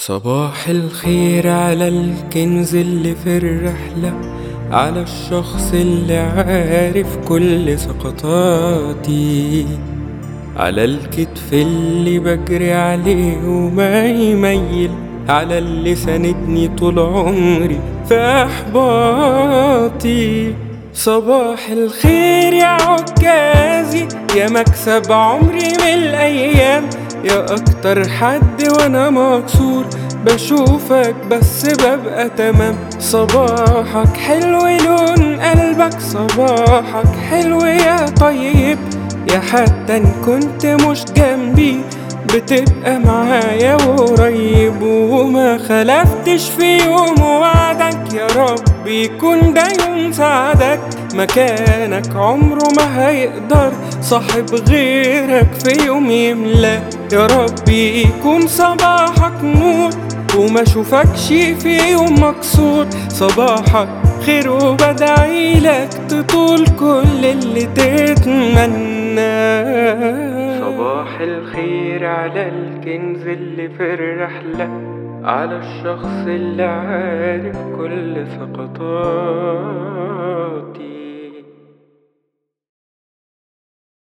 صباح الخير على الكنز اللي في الرحلة، على الشخص اللي عارف كل سقطاتي، على الكتف اللي بجري عليه وما يميل، على اللي ساندني طول عمري في أحباطي. صباح الخير يا عكازي، يا مكسب عمري من الأيام، يا أكتر حد وأنا مكسور بشوفك بس ببقى تمام. صباحك حلو لون قلبك، صباحك حلو يا طيب، يا حتى إن كنت مش جنبي بتبقى معايا وقريب، وما خلفتش في يوم وعدك، يا رب يكون ده يوم سعدك. مكانك عمره ما هيقدر صاحب غيرك في يوم يملى، يا رب يكون صباحك نور وما اشوفكش في يوم مكسور. صباحك خير وبدعيلك تطول كل اللي تتمناه. صباح الخير على الكنز اللي في الرحلة، على الشخص اللي عارف كل سقطاتي.